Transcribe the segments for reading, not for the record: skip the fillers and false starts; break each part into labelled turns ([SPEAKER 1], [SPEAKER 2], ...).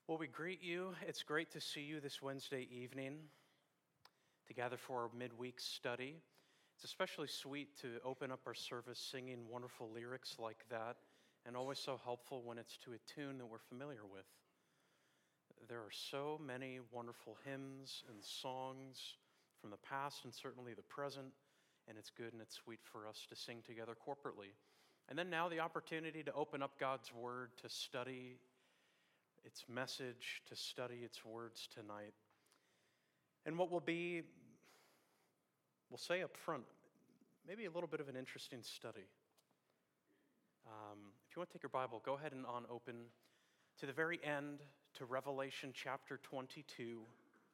[SPEAKER 1] Well, we greet you. It's great to see you this Wednesday evening to gather for our midweek study. It's especially sweet to open up our service singing wonderful lyrics like that, and always so helpful when it's to a tune that we're familiar with. There are so many wonderful hymns and songs from the past and certainly the present, and it's good and it's sweet for us to sing together corporately. And then now the opportunity to open up God's Word, to study its message, to study its words tonight. And what will be, we'll say up front, maybe a little bit of an interesting study. If you want to take your Bible, go ahead and open to the very end, to Revelation chapter 22.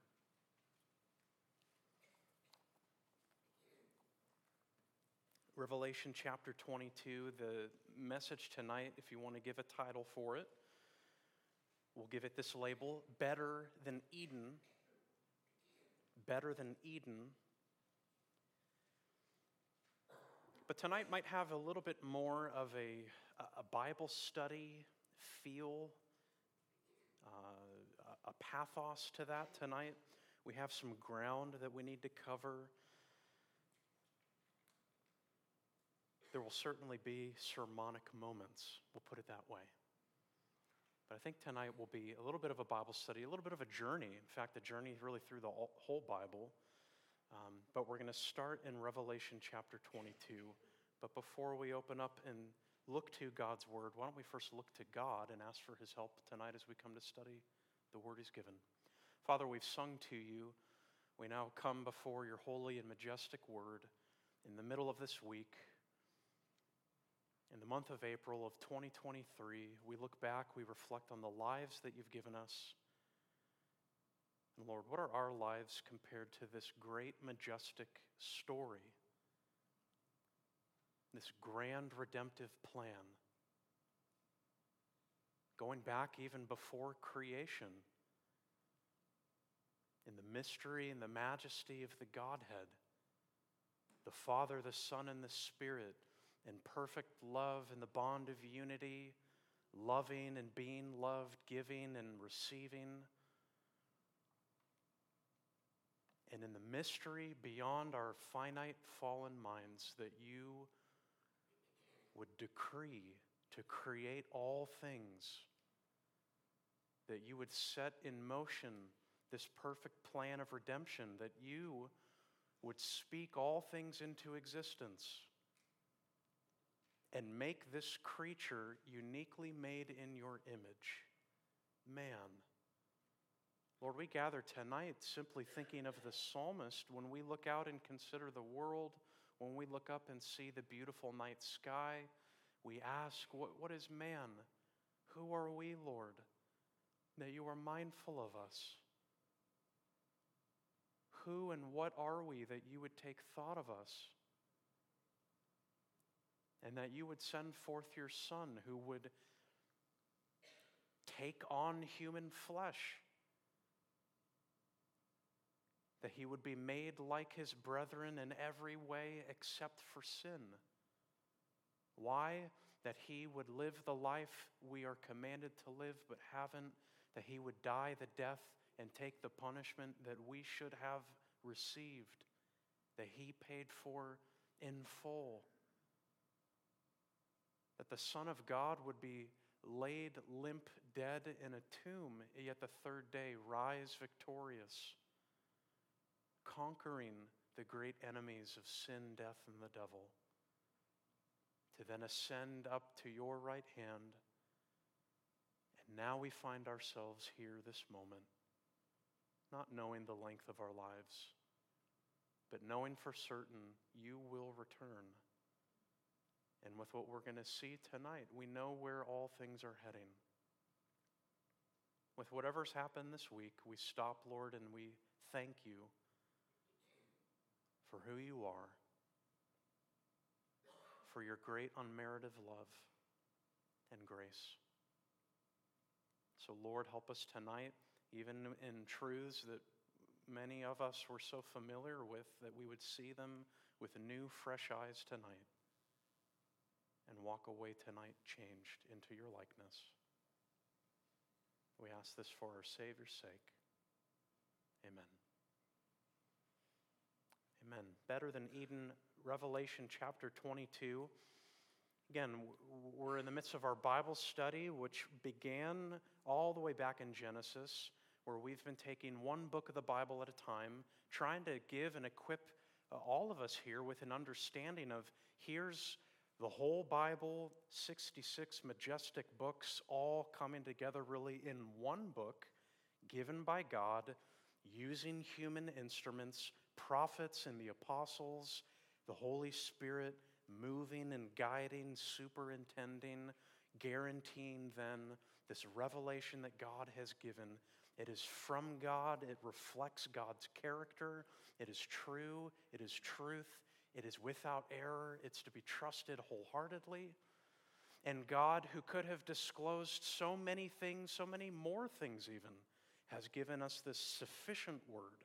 [SPEAKER 1] Revelation chapter 22, the message tonight, if you want to give a title for it, we'll give it this label: Better Than Eden. Better Than Eden. But tonight might have a little bit more of a Bible study feel, a pathos to that tonight. We have some ground that we need to cover. There will certainly be sermonic moments, we'll put it that way. But I think tonight will be a little bit of a Bible study, a little bit of a journey. In fact, a journey really through the whole Bible. But we're going to start in Revelation chapter 22. But before we open up and look to God's Word, why don't we first look to God and ask for His help tonight as we come to study the Word He's given. Father, we've sung to you. We now come before your holy and majestic Word in the middle of this week. In the month of April of 2023, we look back, we reflect on the lives that you've given us. And Lord, what are our lives compared to this great, majestic story? This grand redemptive plan, going back even before creation, in the mystery and the majesty of the Godhead, the Father, the Son, and the Spirit, in perfect love and the bond of unity, loving and being loved, giving and receiving. And in the mystery beyond our finite fallen minds, that you would decree to create all things, that you would set in motion this perfect plan of redemption, that you would speak all things into existence and make this creature uniquely made in your image, man. Lord, we gather tonight simply thinking of the psalmist when we look out and consider the world, when we look up and see the beautiful night sky. We ask, what is man? Who are we, Lord, that you are mindful of us? Who and what are we that you would take thought of us? And that you would send forth your Son who would take on human flesh, that he would be made like his brethren in every way except for sin. Why? That he would live the life we are commanded to live but haven't, that he would die the death and take the punishment that we should have received, that he paid for in full. That the Son of God would be laid limp dead in a tomb, yet the third day rise victorious, conquering the great enemies of sin, death, and the devil, to then ascend up to your right hand. And now we find ourselves here this moment, not knowing the length of our lives, but knowing for certain you will return. And with what we're going to see tonight, we know where all things are heading. With whatever's happened this week, we stop, Lord, and we thank you for who you are, for your great unmerited love and grace. So, Lord, help us tonight, even in truths that many of us were so familiar with, that we would see them with new, fresh eyes tonight and walk away tonight changed into your likeness. We ask this for our Savior's sake. Amen. Amen. Better Than Eden, Revelation chapter 22. Again, we're in the midst of our Bible study, which began all the way back in Genesis, where we've been taking one book of the Bible at a time, trying to give and equip all of us here with an understanding of here's the whole Bible, 66 majestic books, all coming together really in one book, given by God, using human instruments, prophets and the apostles, the Holy Spirit moving and guiding, superintending, guaranteeing then this revelation that God has given. It is from God. It reflects God's character. It is true. It is truth. It is without error. It's to be trusted wholeheartedly. And God, who could have disclosed so many things, so many more things even, has given us this sufficient word.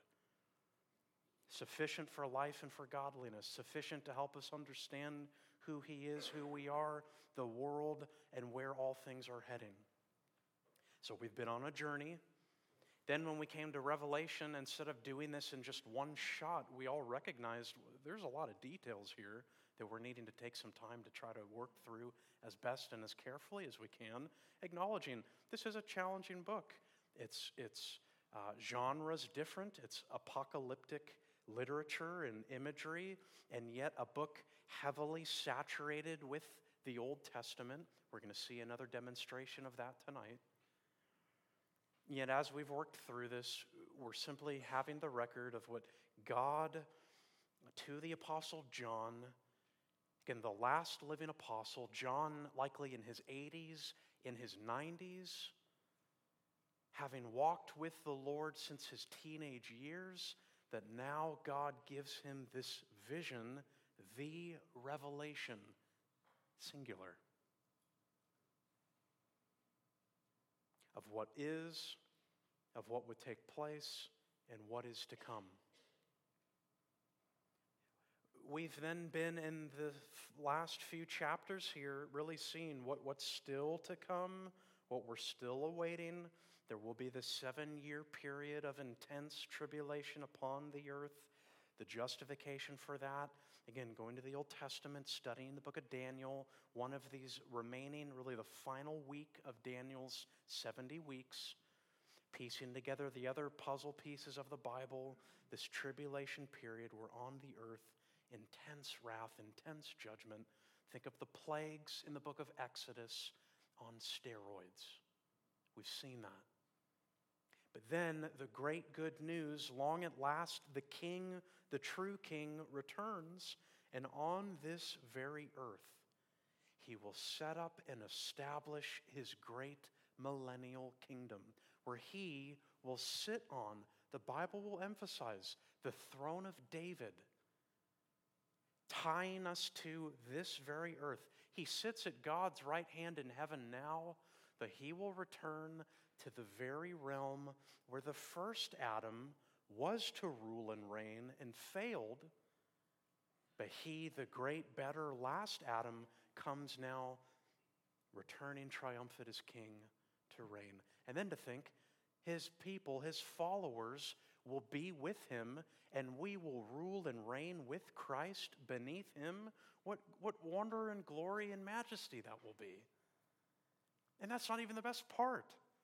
[SPEAKER 1] Sufficient for life and for godliness. Sufficient to help us understand who He is, who we are, the world, and where all things are heading. So we've been on a journey. Then when we came to Revelation, instead of doing this in just one shot, we all recognized there's a lot of details here that we're needing to take some time to try to work through as best and as carefully as we can, acknowledging this is a challenging book. Its genre's different. It's apocalyptic literature and imagery, and yet a book heavily saturated with the Old Testament. We're going to see another demonstration of that tonight. Yet as we've worked through this, we're simply having the record of what God, to the Apostle John, again, the last living apostle, John likely in his 80s, in his 90s, having walked with the Lord since his teenage years, that now God gives him this vision, the revelation, singular, of what is, of what would take place, and what is to come. We've then been in the last few chapters here really seeing what's still to come, what we're still awaiting. There will be this 7-year period of intense tribulation upon the earth, the justification for that. Again, going to the Old Testament, studying the book of Daniel, one of these remaining, really the final week of Daniel's 70 weeks, piecing together the other puzzle pieces of the Bible, this tribulation period. We're on the earth, intense wrath, intense judgment. Think of the plagues in the book of Exodus on steroids. We've seen that. But then the great good news, long at last, the King, the true King, returns, and on this very earth, He will set up and establish His great millennial kingdom, where He will sit on, the Bible will emphasize, the throne of David, tying us to this very earth. He sits at God's right hand in heaven now, but He will return to the very realm where the first Adam was to rule and reign and failed, but He, the great, better, last Adam, comes now returning triumphant as King to reign. And then to think His people, His followers, will be with Him, and we will rule and reign with Christ beneath Him. What wonder and glory and majesty that will be. And that's not even the best part.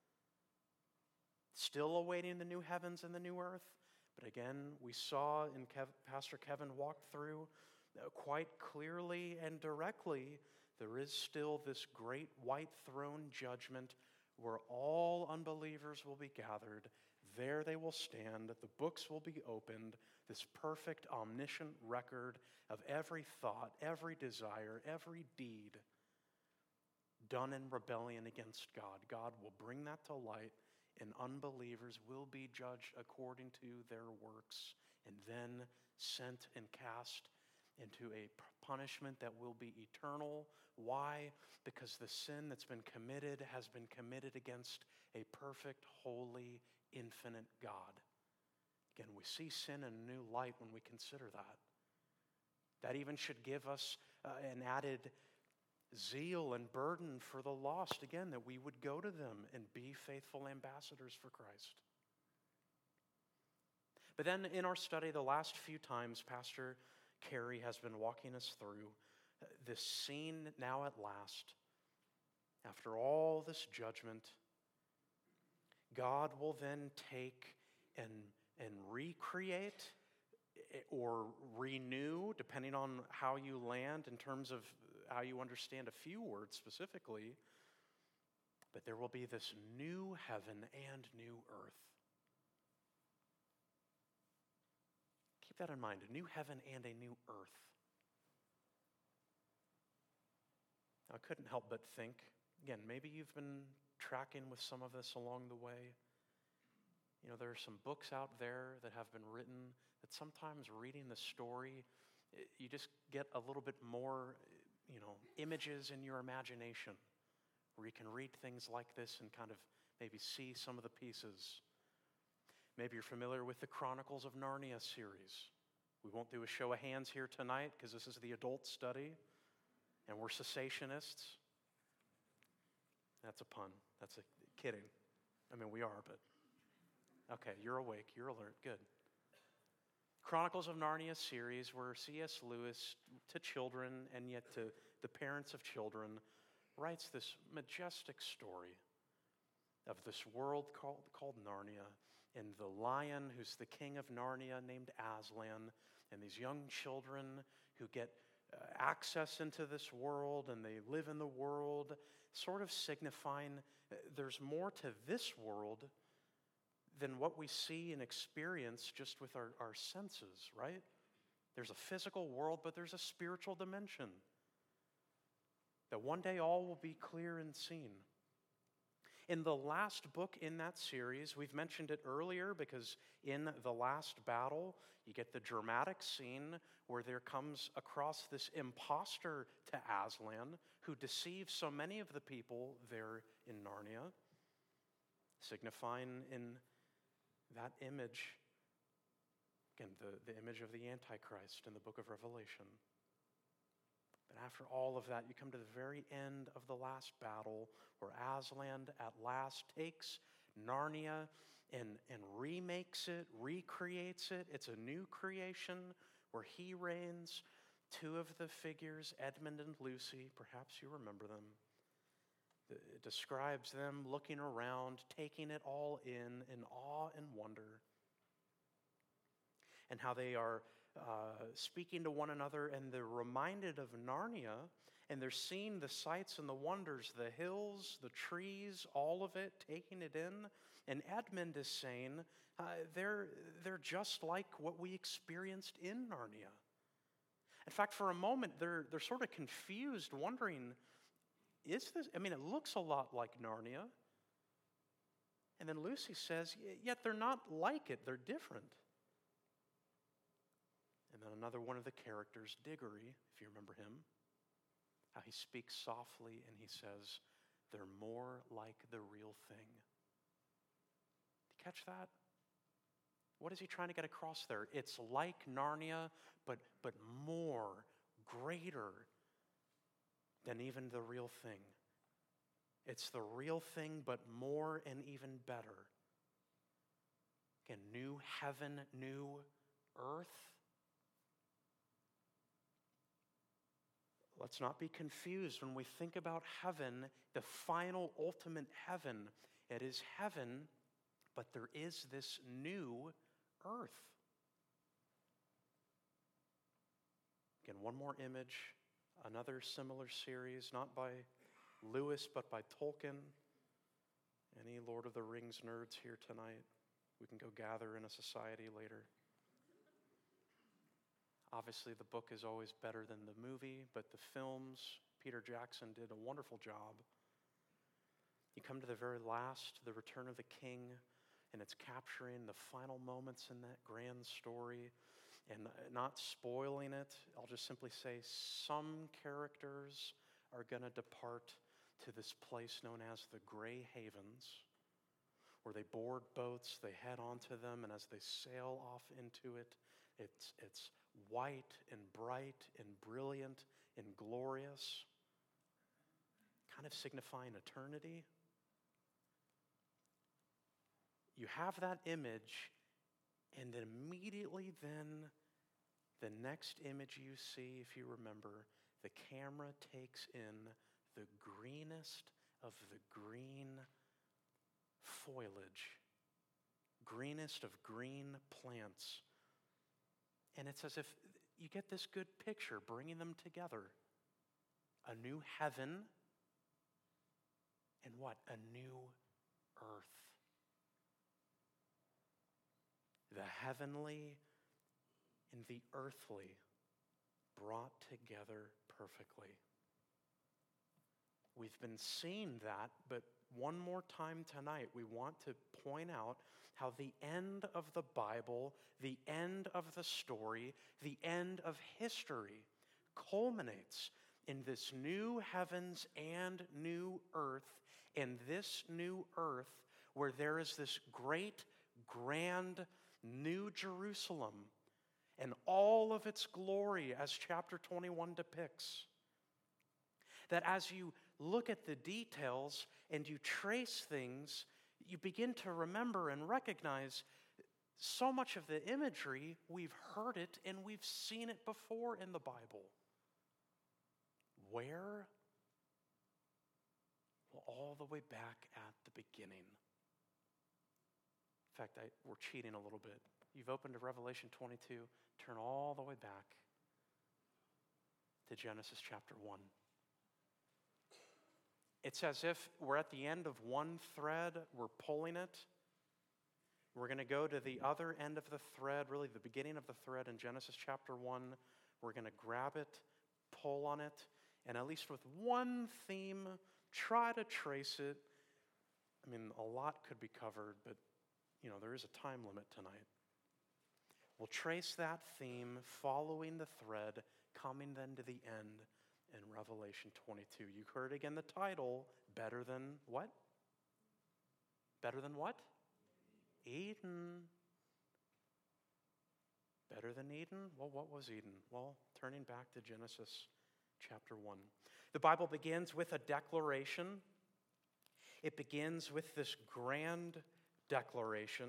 [SPEAKER 1] Still awaiting the new heavens and the new earth. But again, we saw, and Pastor Kevin walked through quite clearly and directly, there is still this great white throne judgment where all unbelievers will be gathered. There they will stand. The books will be opened. This perfect, omniscient record of every thought, every desire, every deed done in rebellion against God. God will bring that to light, and unbelievers will be judged according to their works and then sent and cast into a punishment that will be eternal. Why? Because the sin that's been committed has been committed against a perfect, holy, infinite God. Again, we see sin in a new light when we consider that. That even should give us an added zeal and burden for the lost, again, that we would go to them and be faithful ambassadors for Christ. But then in our study, the last few times, Pastor Carey has been walking us through this scene now at last. After all this judgment, God will then take and recreate or renew, depending on how you land in terms of how you understand a few words specifically. But there will be this new heaven and new earth. Keep that in mind, a new heaven and a new earth. I couldn't help but think, again, maybe you've been tracking with some of this along the way. You know, there are some books out there that have been written that sometimes reading the story, you just get a little bit more, images in your imagination where you can read things like this and kind of maybe see some of the pieces. Maybe you're familiar with the Chronicles of Narnia series. We won't do a show of hands here tonight because this is the adult study and we're cessationists. That's a pun. That's a kidding. I mean, we are, but okay, you're awake, you're alert, good. Chronicles of Narnia series where C.S. Lewis, to children and yet to the parents of children, writes this majestic story of this world called Narnia, and the lion who's the king of Narnia named Aslan, and these young children who get access into this world and they live in the world, sort of signifying there's more to this world than what we see and experience just with our senses, right? There's a physical world, but there's a spiritual dimension that one day all will be clear and seen. In the last book in that series, we've mentioned it earlier because in the last battle, you get the dramatic scene where there comes across this imposter to Aslan who deceives so many of the people there in Narnia, signifying in that image, again, the image of the Antichrist in the book of Revelation. But after all of that, you come to the very end of the last battle where Aslan at last takes Narnia and remakes it, recreates it. It's a new creation where he reigns. Two of the figures, Edmund and Lucy, perhaps you remember them. It describes them looking around, taking it all in awe and wonder, and how they are speaking to one another, and they're reminded of Narnia, and they're seeing the sights and the wonders, the hills, the trees, all of it, taking it in. And Edmund is saying they're just like what we experienced in Narnia. In fact, for a moment, they're sort of confused, wondering, is this, it looks a lot like Narnia. And then Lucy says, yet they're not like it, they're different. And then another one of the characters, Diggory, if you remember him, how he speaks softly and he says, they're more like the real thing. Did you catch that? What is he trying to get across there? It's like Narnia, but more, greater than even the real thing. It's the real thing, but more and even better. Again, new heaven, new earth. Let's not be confused when we think about heaven, the final, ultimate heaven. It is heaven, but there is this new earth. Again, one more image, another similar series, not by Lewis, but by Tolkien. Any Lord of the Rings nerds here tonight? We can go gather in a society later. Obviously, the book is always better than the movie, but the films, Peter Jackson did a wonderful job. You come to the very last, the Return of the King, and it's capturing the final moments in that grand story and not spoiling it. I'll just simply say some characters are going to depart to this place known as the Grey Havens, where they board boats, they head onto them, and as they sail off into it, it's white and bright and brilliant and glorious. kind of signifying eternity. You have that image, and then immediately then, the next image you see, if you remember, the camera takes in the greenest of the green foliage, greenest of green plants. And it's as if you get this good picture, bringing them together. A new heaven and what? A new earth. The heavenly and the earthly brought together perfectly. We've been seeing that, but one more time tonight, we want to point out how the end of the Bible, the end of the story, the end of history culminates in this new heavens and new earth, in this new earth where there is this great, grand, New Jerusalem and all of its glory, as chapter 21 depicts. That as you look at the details and you trace things, you begin to remember and recognize so much of the imagery, we've heard it and we've seen it before in the Bible. Where? Well, all the way back at the beginning. In fact, we're cheating a little bit. You've opened to Revelation 22. Turn all the way back to Genesis chapter 1. It's as if we're at the end of one thread, we're pulling it. We're going to go to the other end of the thread, really the beginning of the thread in Genesis chapter 1. We're going to grab it, pull on it, and at least with one theme, try to trace it. I mean, a lot could be covered, but there is a time limit tonight. We'll trace that theme, following the thread, coming then to the end in Revelation 22. You heard again the title, Better Than what? Better than what? Eden. Better than Eden? Well, what was Eden? Well, turning back to Genesis chapter 1. The Bible begins with a declaration. It begins with this grand declaration,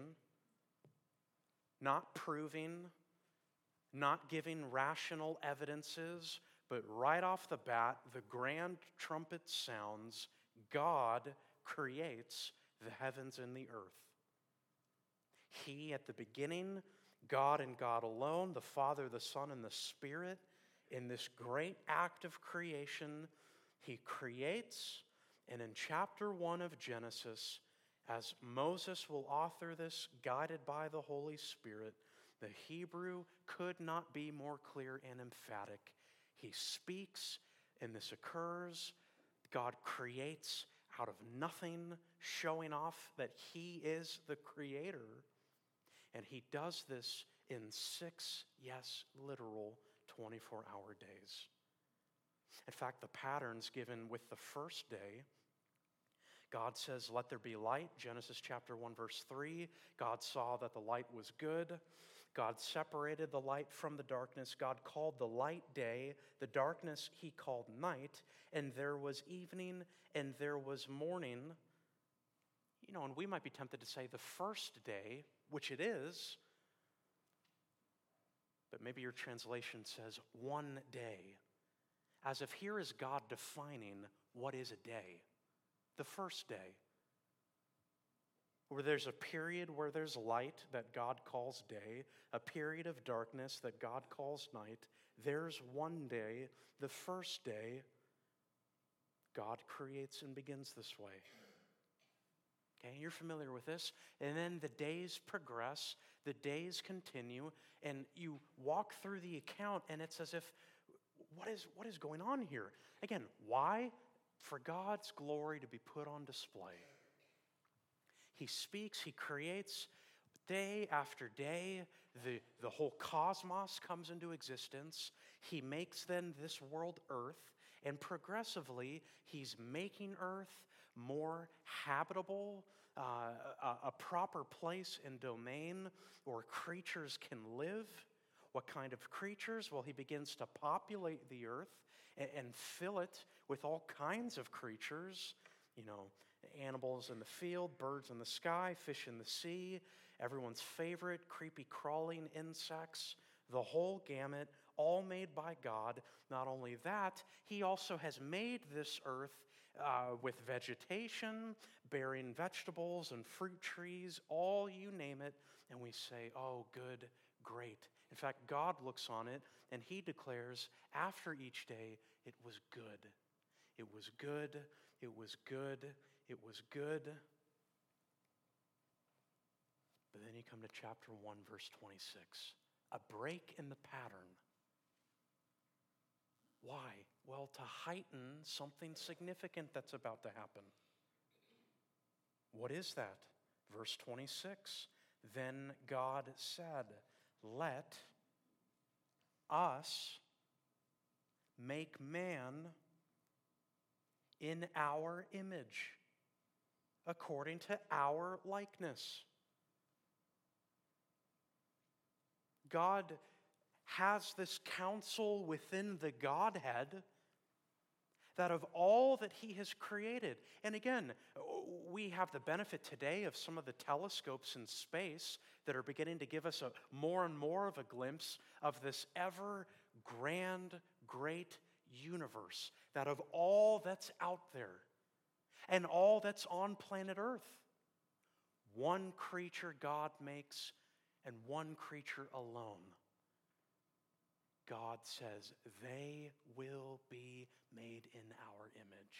[SPEAKER 1] not proving, not giving rational evidences, but right off the bat, the grand trumpet sounds. God creates the heavens and the earth. He, at the beginning, God and God alone, the Father, the Son, and the Spirit, in this great act of creation, He creates, and in chapter 1 of Genesis, as Moses will author this, guided by the Holy Spirit, the Hebrew could not be more clear and emphatic. He speaks, and this occurs. God creates out of nothing, showing off that He is the Creator. And He does this in 6, yes, literal 24-hour days. In fact, the pattern's given with the first day. God says, let there be light, Genesis chapter 1, verse 3. God saw that the light was good. God separated the light from the darkness. God called the light day. The darkness He called night. And there was evening and there was morning. And we might be tempted to say the first day, which it is. But maybe your translation says one day. As if here is God defining what is a day. The first day, where there's a period where there's light that God calls day, a period of darkness that God calls night. There's one day, the first day, God creates and begins this way. Okay, you're familiar with this. And then the days progress, the days continue, and you walk through the account, and it's as if, what is going on here? Again, why? For God's glory to be put on display. He speaks, He creates, day after day, the whole cosmos comes into existence. He makes then this world earth, and progressively, He's making earth more habitable, a proper place and domain where creatures can live. What kind of creatures? Well, he begins to populate the earth and fill it with all kinds of creatures, animals in the field, birds in the sky, fish in the sea, everyone's favorite, creepy crawling insects, the whole gamut, all made by God. Not only that, he also has made this earth with vegetation, bearing vegetables and fruit trees, all you name it, and we say, oh, good, great. In fact, God looks on it and he declares after each day, it was good. It was good, it was good, it was good. But then you come to chapter 1, verse 26. A break in the pattern. Why? Well, to heighten something significant that's about to happen. What is that? Verse 26. Then God said, let us make man in our image, according to our likeness. God has this counsel within the Godhead that of all that he has created, and again, we have the benefit today of some of the telescopes in space that are beginning to give us more and more of a glimpse of this ever grand, great universe, that of all that's out there and all that's on planet Earth, one creature God makes and one creature alone. God says, they will be made in our image.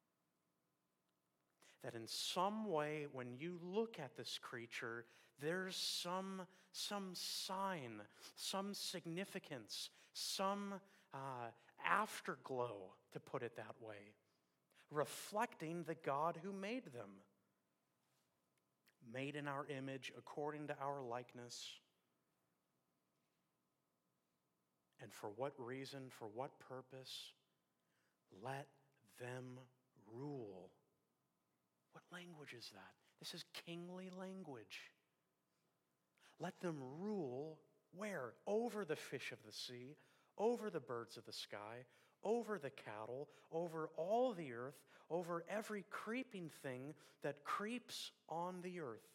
[SPEAKER 1] That in some way, when you look at this creature, there's some sign, some significance, some afterglow, to put it that way, reflecting the God who made them. Made in our image, according to our likeness. And for what reason, for what purpose? Let them rule. What language is that? This is kingly language. Let them rule where? Over the fish of the sea, over the birds of the sky, over the cattle, over all the earth, over every creeping thing that creeps on the earth.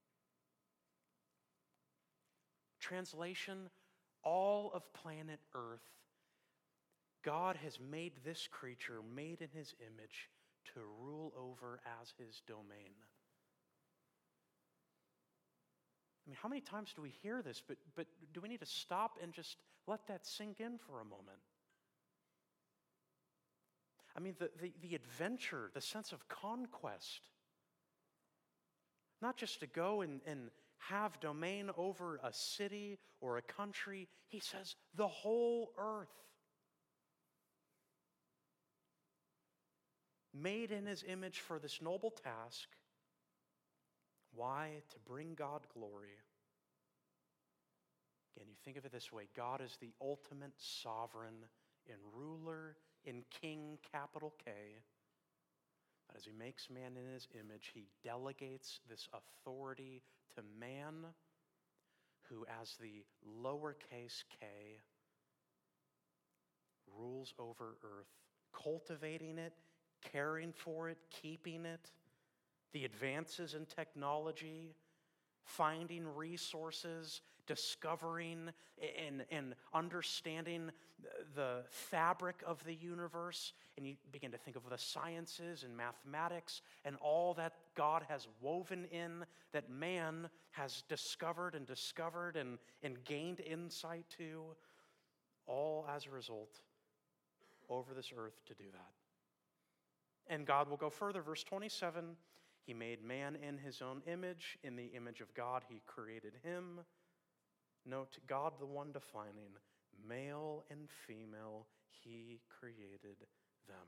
[SPEAKER 1] Translation, all of planet Earth, God has made this creature, made in his image, to rule over as his domain. I mean, how many times do we hear this, but do we need to stop and just let that sink in for a moment? I mean, the adventure, the sense of conquest. Not just to go and have domain over a city or a country. He says the whole earth. Made in his image for this noble task. Why? To bring God glory. Again, you think of it this way. God is the ultimate sovereign and ruler in King, capital K. But as he makes man in his image, he delegates this authority to man, who as the lowercase k rules over earth, cultivating it, caring for it, keeping it, the advances in technology, finding resources, discovering and understanding the fabric of the universe, and you begin to think of the sciences and mathematics and all that God has woven in, that man has discovered and gained insight to, all as a result over this earth to do that. And God will go further. Verse 27, he made man in his own image. In the image of God, he created him. Note, God the one defining, male and female, he created them.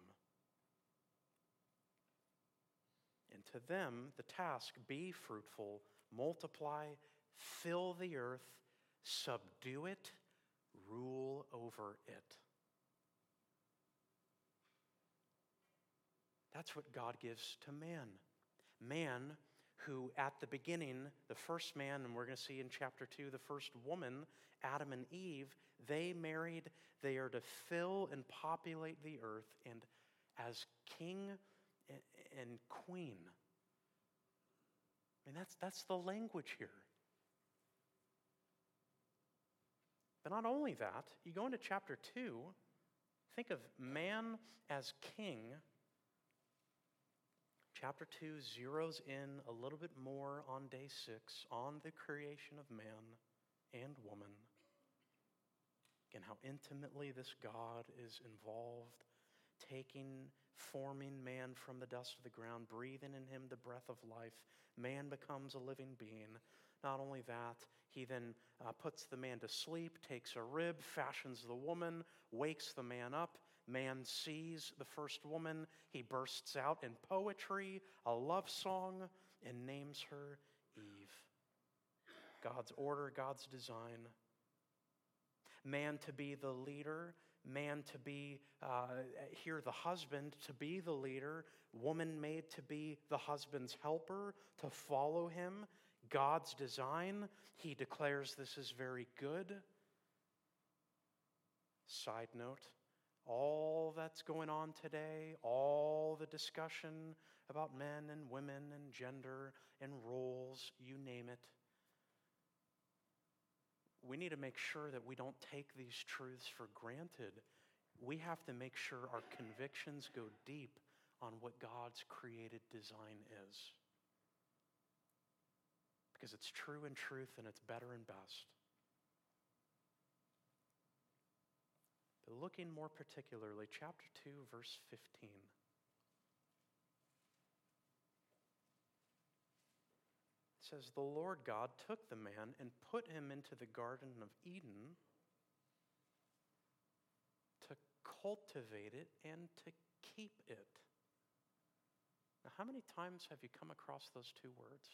[SPEAKER 1] And to them, the task, be fruitful, multiply, fill the earth, subdue it, rule over it. That's what God gives to man. Man who at the beginning, the first man, and we're going to see in chapter 2, the first woman, Adam and Eve, they married. They are to fill and populate the earth and as king and queen. I mean, that's the language here. But not only that, you go into chapter 2, think of man as king. Chapter 2 zeroes in a little bit more on day 6, on the creation of man and woman. And how intimately this God is involved, forming man from the dust of the ground, breathing in him the breath of life. Man becomes a living being. Not only that, he then puts the man to sleep, takes a rib, fashions the woman, wakes the man up. Man sees the first woman. He bursts out in poetry, a love song, and names her Eve. God's order, God's design. Man to be the leader, man to be, here the husband, to be the leader, woman made to be the husband's helper, to follow him. God's design, he declares this is very good. Side note, all that's going on today, all the discussion about men and women and gender and roles, you name it, we need to make sure that we don't take these truths for granted. We have to make sure our convictions go deep on what God's created design is. Because it's true in truth and it's better and best. But looking more particularly, chapter 2, verse 15. It says, the Lord God took the man and put him into the Garden of Eden to cultivate it and to keep it. Now, how many times have you come across those two words?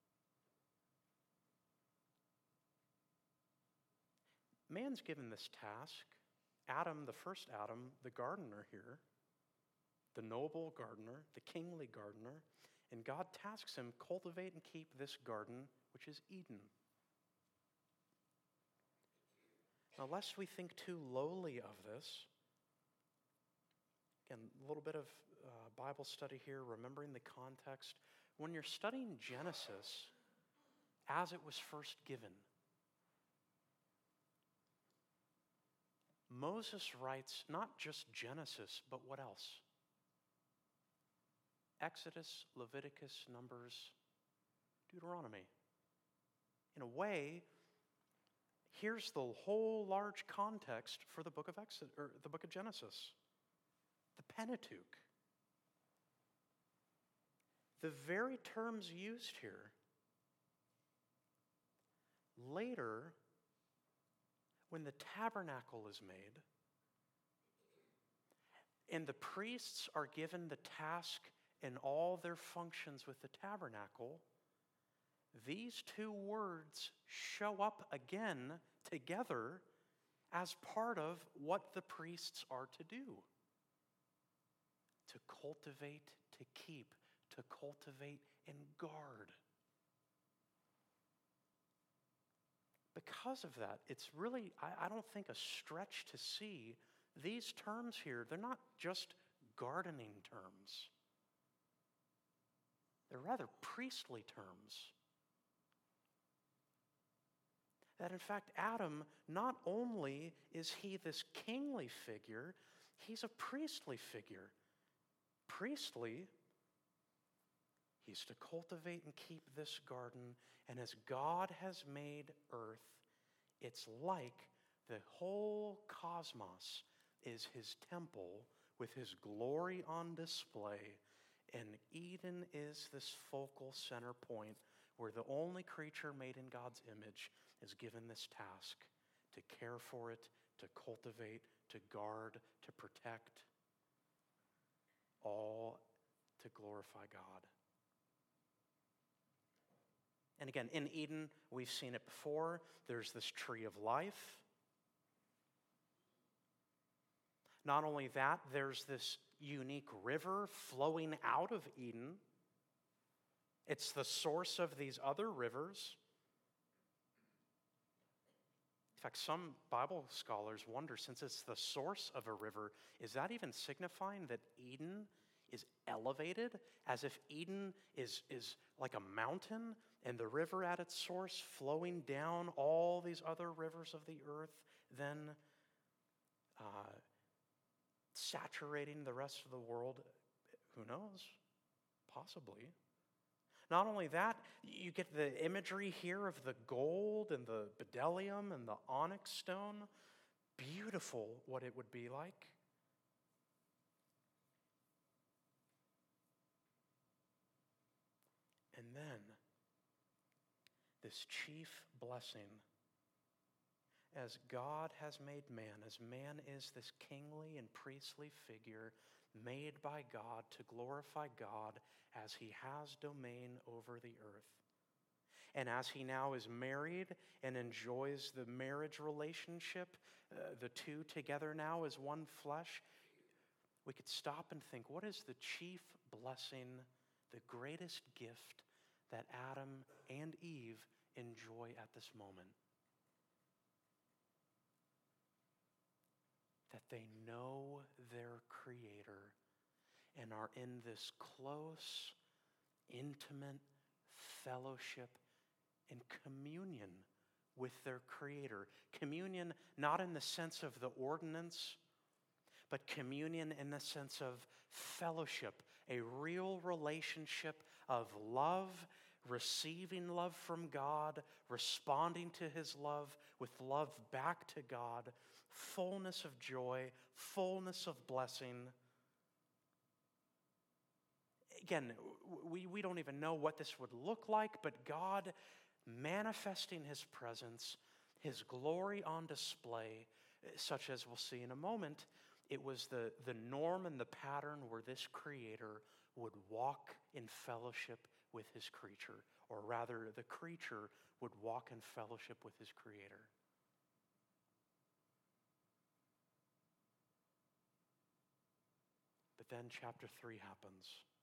[SPEAKER 1] Man's given this task. Adam, the first Adam, the gardener here, the noble gardener, the kingly gardener, and God tasks him, cultivate and keep this garden, which is Eden. Now, lest we think too lowly of this, again, a little bit of Bible study here, remembering the context. When you're studying Genesis as it was first given, Moses writes not just Genesis, but what else? Exodus, Leviticus, Numbers, Deuteronomy. In a way, here's the whole large context for the book of Exodus, or the book of Genesis. The Pentateuch. The very terms used here later, when the tabernacle is made and the priests are given the task and all their functions with the tabernacle, these two words show up again together as part of what the priests are to do. To cultivate, to keep, to cultivate and guard. Because of that, it's really, I don't think, a stretch to see these terms here. They're not just gardening terms. They're rather priestly terms. That in fact, Adam, not only is he this kingly figure, he's a priestly figure. Priestly, he's to cultivate and keep this garden, and as God has made earth, it's like the whole cosmos is his temple with his glory on display, and Eden is this focal center point where the only creature made in God's image is given this task to care for it, to cultivate, to guard, to protect, all to glorify God. And again, in Eden, we've seen it before. There's this tree of life. Not only that, there's this unique river flowing out of Eden. It's the source of these other rivers. In fact, some Bible scholars wonder, since it's the source of a river, is that even signifying that Eden is elevated, as if Eden is like a mountain and the river at its source flowing down all these other rivers of the earth, then saturating the rest of the world? Who knows? Possibly. Not only that, you get the imagery here of the gold and the bdellium and the onyx stone. Beautiful what it would be like. And then, this chief blessing, as God has made man, as man is this kingly and priestly figure made by God to glorify God as he has domain over the earth. And as he now is married and enjoys the marriage relationship, the two together now as one flesh, we could stop and think, what is the chief blessing, the greatest gift that Adam and Eve enjoy at this moment? That they know their Creator and are in this close, intimate fellowship and communion with their Creator. Communion not in the sense of the ordinance, but communion in the sense of fellowship, a real relationship of love, receiving love from God, responding to his love with love back to God, fullness of joy, fullness of blessing. Again, we don't even know what this would look like, but God manifesting his presence, his glory on display, such as we'll see in a moment. It was the norm and the pattern where this Creator would walk in fellowship with his creature, or rather, the creature would walk in fellowship with his Creator. But then chapter 3 happens.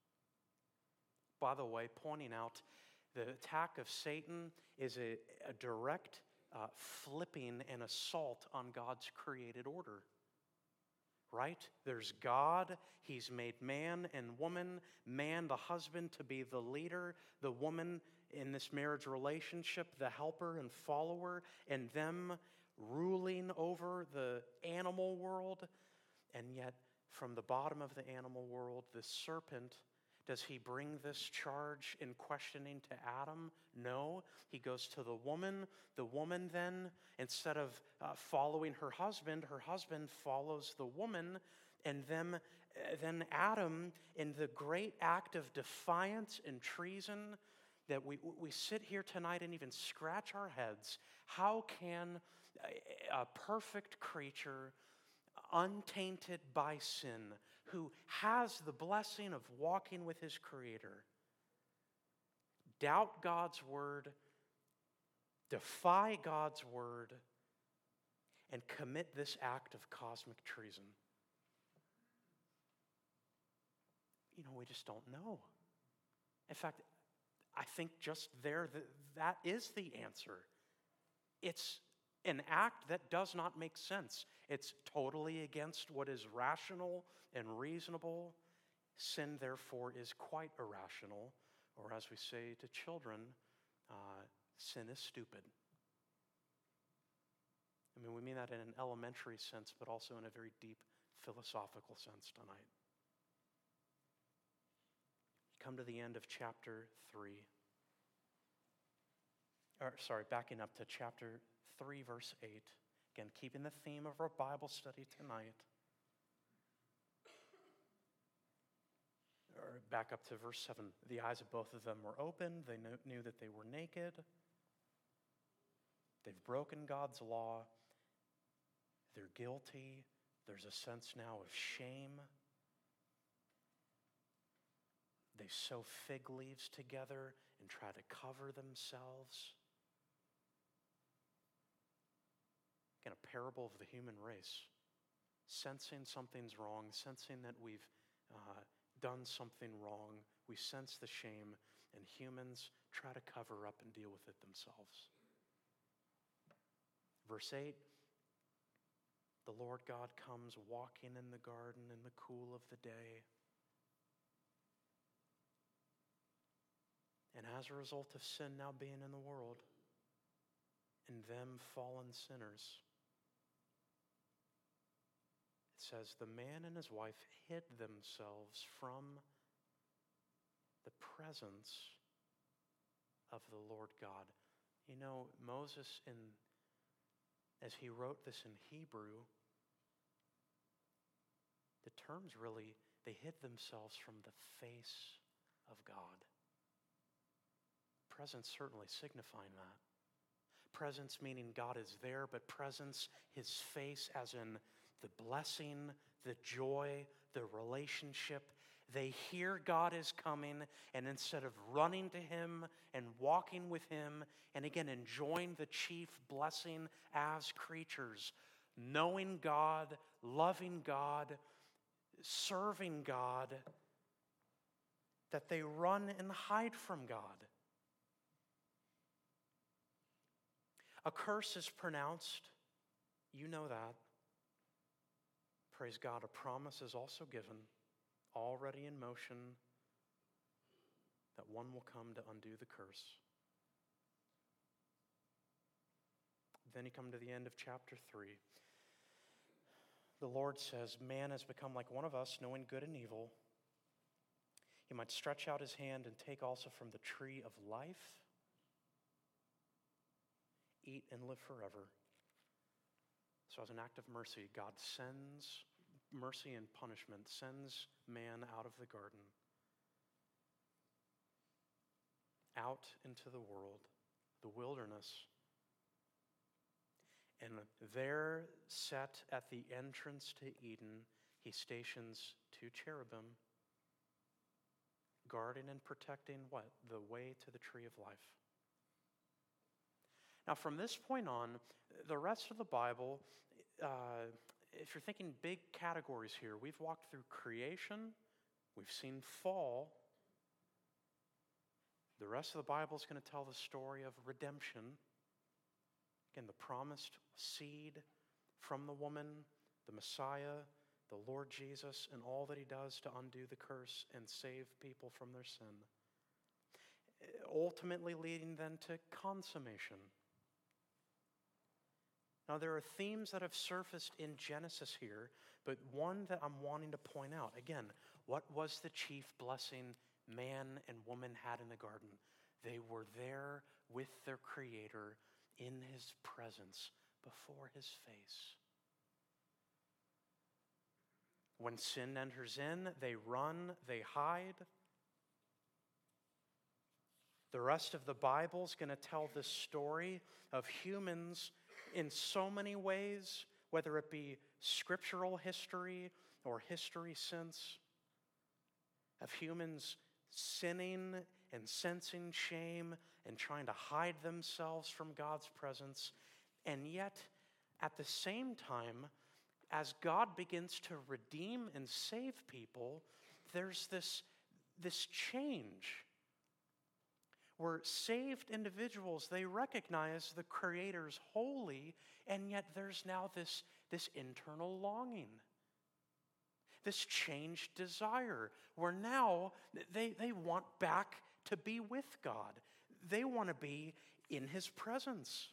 [SPEAKER 1] By the way, pointing out the attack of Satan is a direct flipping and assault on God's created order. Right? There's God. He's made man and woman. Man, the husband, to be the leader. The woman in this marriage relationship, the helper and follower. And them ruling over the animal world. And yet, from the bottom of the animal world, the serpent, does he bring this charge in questioning to Adam? No. He goes to the woman. The woman then, instead of following her husband follows the woman. And then Adam, in the great act of defiance and treason, that we sit here tonight and even scratch our heads. How can a perfect creature, untainted by sin, who has the blessing of walking with his Creator, doubt God's word, defy God's word, and commit this act of cosmic treason? We just don't know. In fact, I think just there, that is the answer. It's an act that does not make sense. It's totally against what is rational and reasonable. Sin, therefore, is quite irrational. Or as we say to children, sin is stupid. We mean that in an elementary sense, but also in a very deep philosophical sense tonight. Come to the end of chapter 3. Backing up to chapter 3, verse 8. Again, keeping the theme of our Bible study tonight. Or back up to verse 7. The eyes of both of them were opened. They knew that they were naked. They've broken God's law. They're guilty. There's a sense now of shame. They sew fig leaves together and try to cover themselves. Again, a parable of the human race. Sensing something's wrong, sensing that we've done something wrong. We sense the shame, and humans try to cover up and deal with it themselves. Verse 8, the Lord God comes walking in the garden in the cool of the day. And as a result of sin now being in the world, and them fallen sinners, it says the man and his wife hid themselves from the presence of the Lord God. You know, Moses, as he wrote this in Hebrew, the terms really, they hid themselves from the face of God. Presence certainly signifying that. Presence meaning God is there, but presence, his face, as in the blessing, the joy, the relationship. They hear God is coming, and instead of running to him and walking with him, and again enjoying the chief blessing as creatures, knowing God, loving God, serving God, that they run and hide from God. A curse is pronounced. You know that. Praise God, a promise is also given, already in motion, that one will come to undo the curse. Then you come to the end of chapter 3. The Lord says, man has become like one of us, knowing good and evil. He might stretch out his hand and take also from the tree of life, eat and live forever. So as an act of mercy, God sends mercy and punishment, sends man out of the garden, out into the world, the wilderness. And there, set at the entrance to Eden, he stations 2 cherubim, guarding and protecting what? The way to the tree of life. Now, from this point on, the rest of the Bible, if you're thinking big categories here, we've walked through creation, we've seen fall. The rest of the Bible is going to tell the story of redemption. Again, the promised seed from the woman, the Messiah, the Lord Jesus, and all that he does to undo the curse and save people from their sin. Ultimately leading then to consummation. Now, there are themes that have surfaced in Genesis here, but one that I'm wanting to point out. Again, what was the chief blessing man and woman had in the garden? They were there with their Creator in his presence, before his face. When sin enters in, they run, they hide. The rest of the Bible is going to tell this story of humans in so many ways, whether it be scriptural history or history since, of humans sinning and sensing shame and trying to hide themselves from God's presence. And yet, at the same time, as God begins to redeem and save people, there's this change where saved individuals, they recognize the Creator's holy, and yet there's now this internal longing, this changed desire, where now they want back to be with God. They want to be in his presence.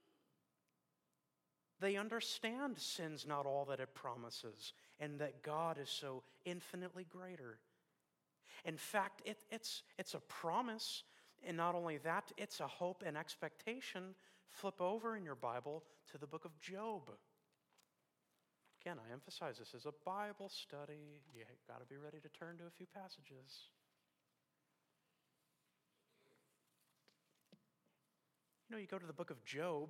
[SPEAKER 1] They understand sin's not all that it promises, and that God is so infinitely greater. In fact, it's a promise, and not only that, it's a hope and expectation. Flip over in your Bible to the book of Job. Again, I emphasize this is a Bible study. You got to be ready to turn to a few passages. You know, you go to the book of Job,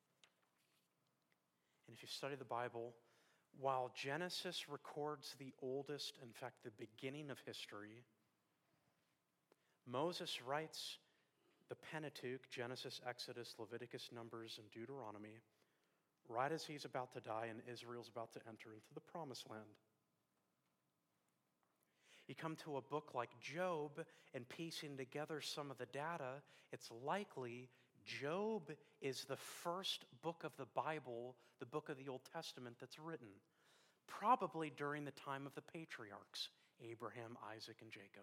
[SPEAKER 1] and if you study the Bible, while Genesis records the oldest, in fact, the beginning of history, Moses writes the Pentateuch, Genesis, Exodus, Leviticus, Numbers, and Deuteronomy, right as he's about to die and Israel's about to enter into the promised land. you come to a book like Job and piecing together some of the data, it's likely Job is the first book of the Bible, the book of the Old Testament that's written, probably during the time of the patriarchs, Abraham, Isaac, and Jacob.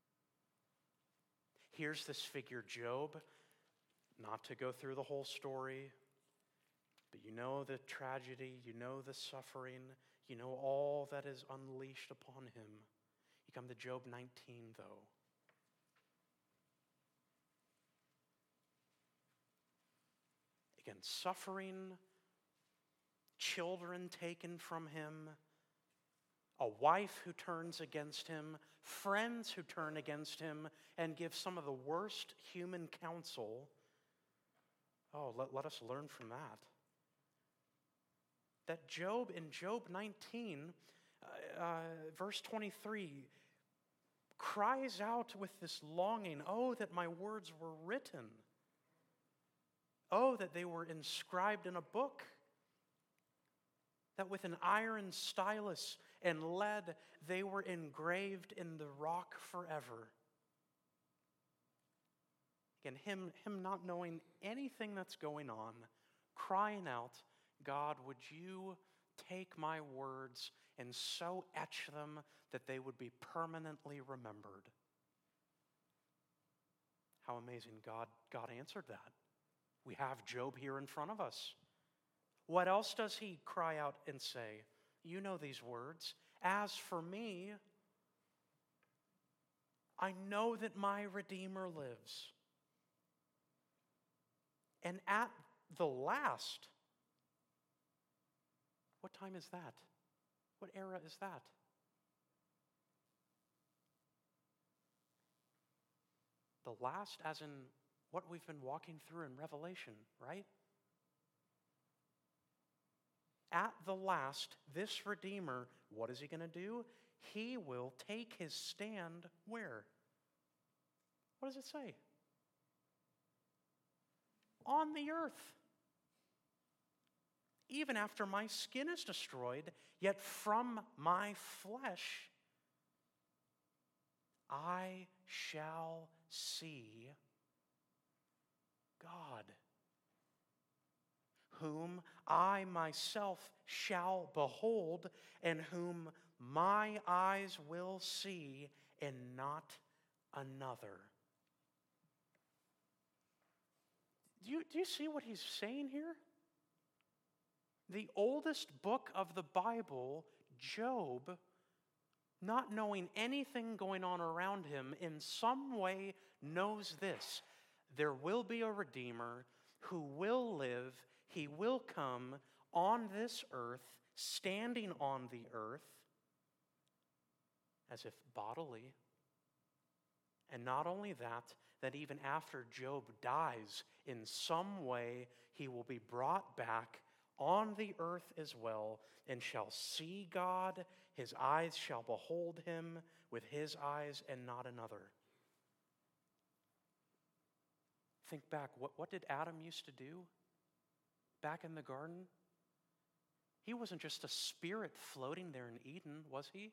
[SPEAKER 1] Here's this figure, Job, not to go through the whole story, but you know the tragedy, you know the suffering, you know all that is unleashed upon him. You come to Job 19, though. Again, suffering, children taken from him, a wife who turns against him, friends who turn against him and give some of the worst human counsel. Oh, let us learn from that. That Job, in Job 19, verse 23, cries out with this longing, oh, that my words were written. Oh, that they were inscribed in a book. That with an iron stylus and lead, they were engraved in the rock forever. Again, him not knowing anything that's going on, crying out, God, would you take my words and so etch them that they would be permanently remembered? How amazing God answered that. We have Job here in front of us. What else does he cry out and say? You know these words. As for me, I know that my Redeemer lives. And at the last, what time is that? What era is that? The last, as in what we've been walking through in Revelation, right? At the last, this Redeemer, what is he going to do? He will take his stand where? What does it say? On the earth. Even after my skin is destroyed, yet from my flesh I shall see God, whom I myself shall behold, and whom my eyes will see, and not another. Do you see what he's saying here? The oldest book of the Bible, Job, not knowing anything going on around him, in some way knows this. There will be a Redeemer who will live, he will come on this earth, standing on the earth, as if bodily. And not only that, that even after Job dies, in some way he will be brought back on the earth as well, and shall see God. His eyes shall behold him with his eyes and not another. Think back, what did Adam used to do back in the garden? He wasn't just a spirit floating there in Eden, was he?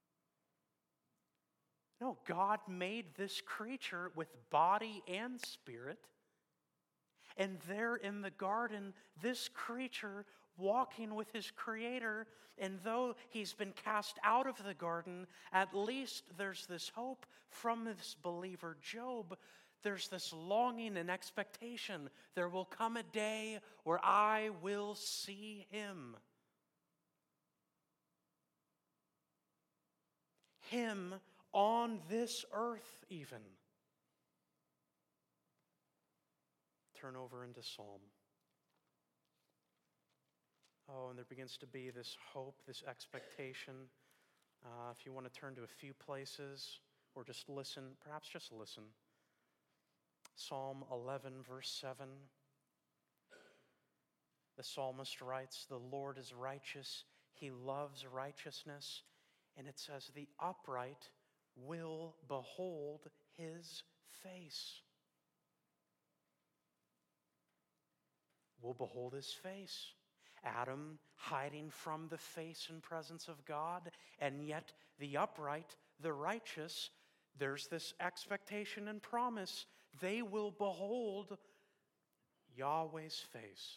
[SPEAKER 1] No, God made this creature with body and spirit. And there in the garden, this creature walking with his Creator, and though he's been cast out of the garden, at least there's this hope from this believer Job. There's this longing and expectation. There will come a day where I will see him. Him on this earth even. Turn over into Psalm. Oh, and there begins to be this hope, this expectation. If you want to turn to a few places or just listen, perhaps just listen. Psalm 11, verse 7. The psalmist writes, "The Lord is righteous. He loves righteousness." And it says, "The upright will behold his face." Will behold his face. Adam hiding from the face and presence of God, and yet the upright, the righteous, there's this expectation and promise. They will behold Yahweh's face.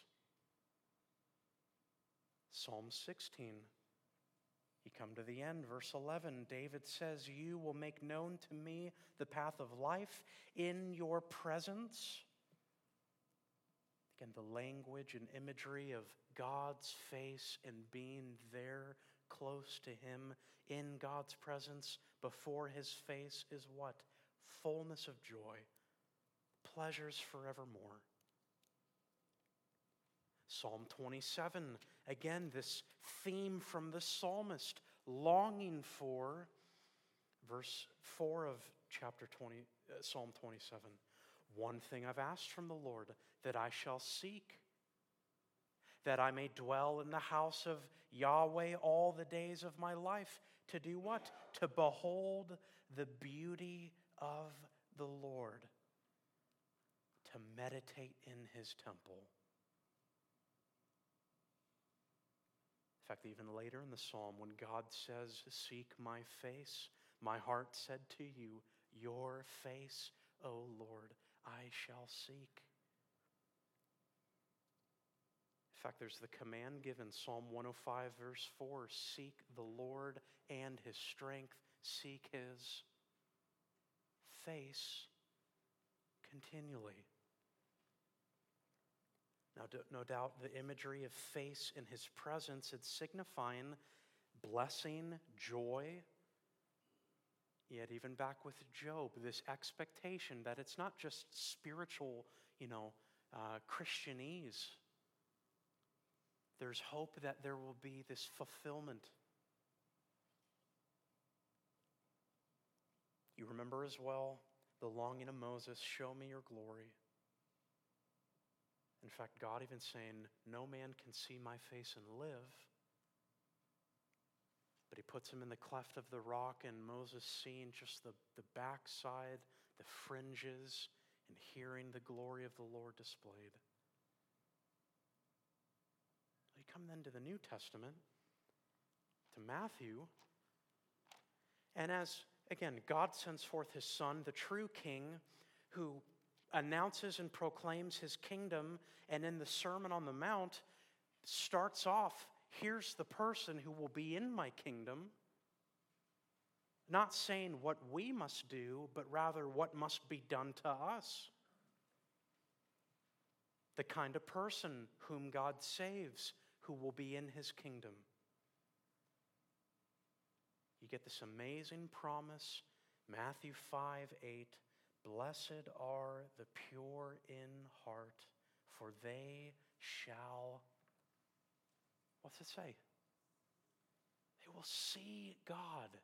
[SPEAKER 1] Psalm 16. You come to the end, verse 11. David says, "You will make known to me the path of life in your presence." Again, the language and imagery of God's face and being there close to Him in God's presence before His face is what? Fullness of joy, pleasures forevermore. Psalm 27, again, this theme from the psalmist, longing for, verse 4 of Psalm 27. "One thing I've asked from the Lord, that I shall seek, that I may dwell in the house of Yahweh all the days of my life." To do what? To behold the beauty of the Lord, to meditate in His temple. In fact, even later in the psalm, when God says, "Seek my face," my heart said to you, "Your face, O Lord, I shall seek." In fact, there's the command given, Psalm 105, verse 4, "Seek the Lord and His strength, seek His face continually." Now, no doubt the imagery of face in His presence, it's signifying blessing, joy. Yet even back with Job, this expectation that it's not just spiritual, Christianese. There's hope that there will be this fulfillment. You remember as well the longing of Moses, "Show me your glory." In fact, God even saying, "No man can see my face and live." But He puts him in the cleft of the rock, and Moses seeing just the backside, the fringes, and hearing the glory of the Lord displayed. You come then to the New Testament, to Matthew, and as, again, God sends forth His Son, the true King, who announces and proclaims His kingdom, and in the Sermon on the Mount starts off, here's the person who will be in my kingdom, not saying what we must do, but rather what must be done to us. The kind of person whom God saves, who will be in His kingdom. You get this amazing promise, Matthew 5:8. "Blessed are the pure in heart, for they shall," what's it say? They will see God.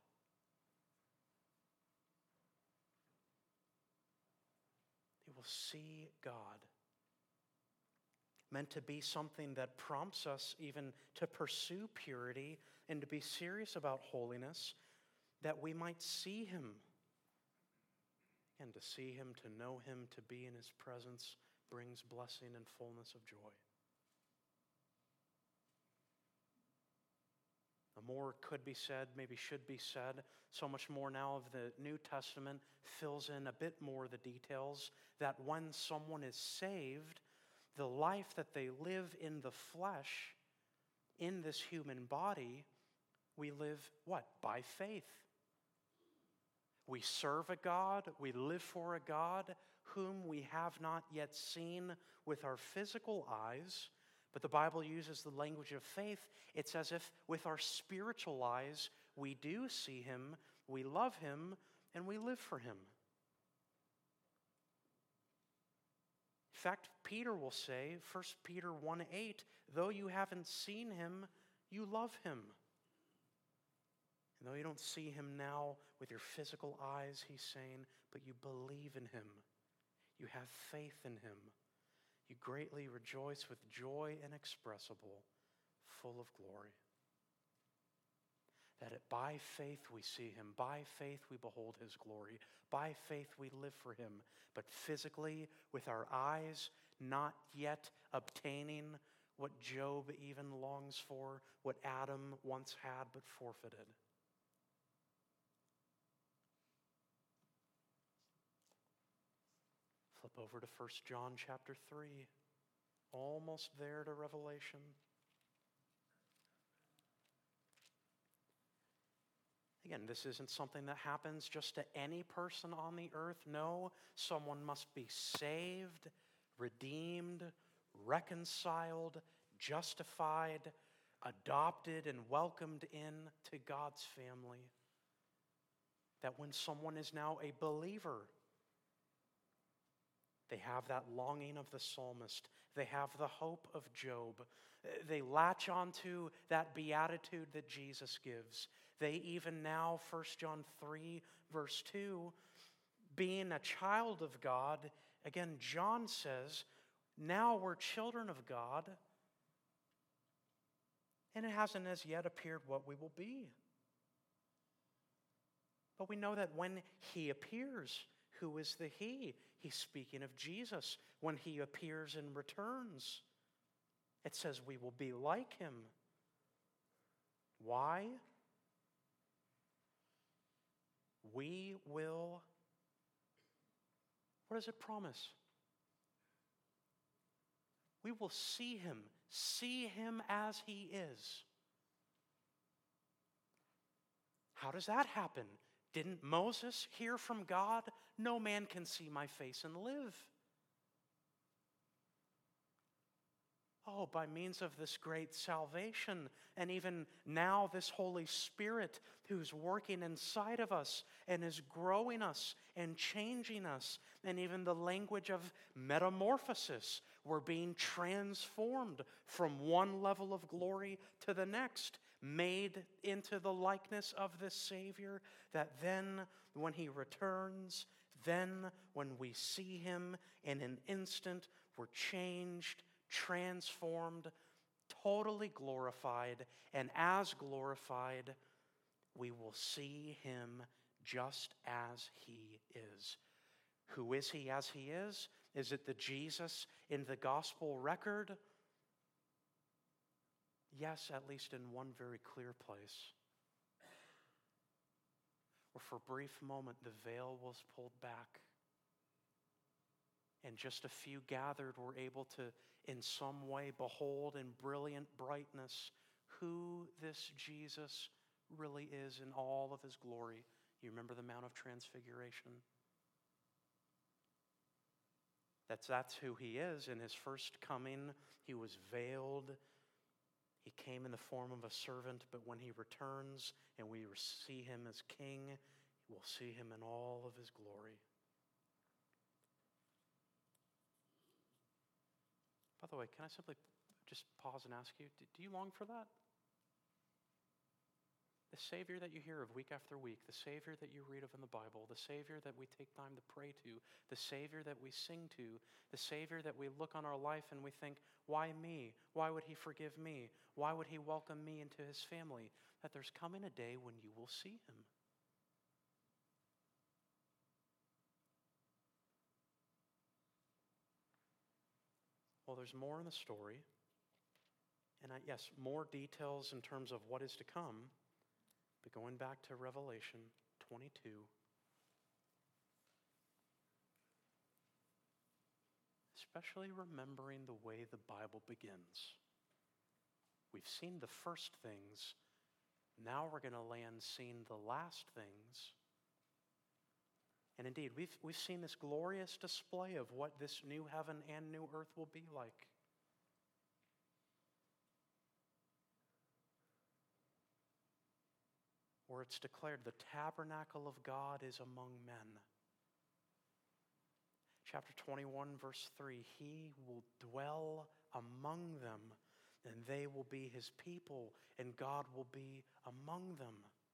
[SPEAKER 1] They will see God. Meant to be something that prompts us even to pursue purity and to be serious about holiness, that we might see Him. And to see Him, to know Him, to be in His presence brings blessing and fullness of joy. More could be said, maybe should be said. So much more now of the New Testament fills in a bit more of the details, that when someone is saved, the life that they live in the flesh, in this human body, we live what? By faith. We serve a God, we live for a God whom we have not yet seen with our physical eyes, but the Bible uses the language of faith. It's as if with our spiritual eyes we do see Him, we love Him, and we live for Him. In fact, Peter will say, 1 Peter 1:8, "Though you haven't seen Him, you love Him." And though you don't see Him now with your physical eyes, He's saying, but you believe in Him. You have faith in Him. You greatly rejoice with joy inexpressible, full of glory. That by faith we see Him. By faith we behold His glory. By faith we live for Him. But physically, with our eyes, not yet obtaining what Job even longs for, what Adam once had but forfeited. Flip over to 1 John chapter 3. Almost there to Revelation. Again, this isn't something that happens just to any person on the earth. No, someone must be saved, redeemed, reconciled, justified, adopted, and welcomed into God's family. That when someone is now a believer, they have that longing of the psalmist. They have the hope of Job. They latch onto that beatitude that Jesus gives. They even now, 1 John 3, verse 2, being a child of God, again, John says, now we're children of God, and it hasn't as yet appeared what we will be. But we know that when He appears, who is the He? He's speaking of Jesus. When He appears and returns, it says we will be like Him. Why? We will, what does it promise? We will see Him as He is. How does that happen? Didn't Moses hear from God? No man can see my face and live. Oh, by means of this great salvation, and even now this Holy Spirit who's working inside of us and is growing us and changing us, and even the language of metamorphosis, we're being transformed from one level of glory to the next, made into the likeness of this Savior, that then when He returns, then when we see Him in an instant, we're changed, transformed, totally glorified, and as glorified, we will see Him just as He is. Who is He as He is? Is it the Jesus in the gospel record? Yes, at least in one very clear place. Where for a brief moment the veil was pulled back, and just a few gathered were able to, in some way, behold in brilliant brightness who this Jesus really is in all of His glory. You remember the Mount of Transfiguration? That's who He is. In His first coming, He was veiled. He came in the form of a servant, but when He returns and we see Him as King, we'll see Him in all of His glory. By the way, can I simply just pause and ask you, do you long for that? The Savior that you hear of week after week, the Savior that you read of in the Bible, the Savior that we take time to pray to, the Savior that we sing to, the Savior that we look on our life and we think, why me? Why would He forgive me? Why would He welcome me into His family? That there's coming a day when you will see Him. Well, there's more in the story, and yes, more details in terms of what is to come. But going back to Revelation 22, especially remembering the way the Bible begins. We've seen the first things. Now we're going to land seeing the last things. And indeed, we've seen this glorious display of what this new heaven and new earth will be like. Where it's declared the tabernacle of God is among men. Chapter 21, verse 3, He will dwell among them, and they will be His people, and God will be among them.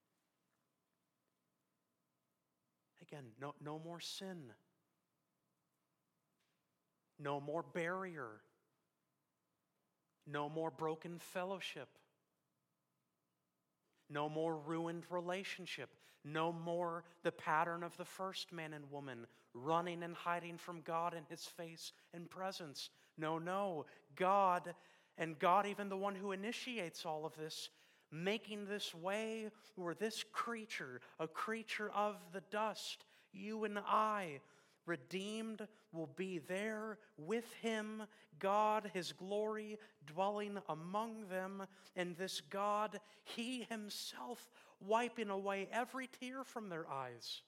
[SPEAKER 1] Again, no more sin. No more barrier. No more broken fellowship. No more ruined relationship. No more the pattern of the first man and woman running and hiding from God and His face and presence. No. God, and God, even the one who initiates all of this, making this way where this creature, a creature of the dust, you and I, redeemed, will be there with him, God, his glory dwelling among them, and this God, he himself wiping away every tear from their eyes.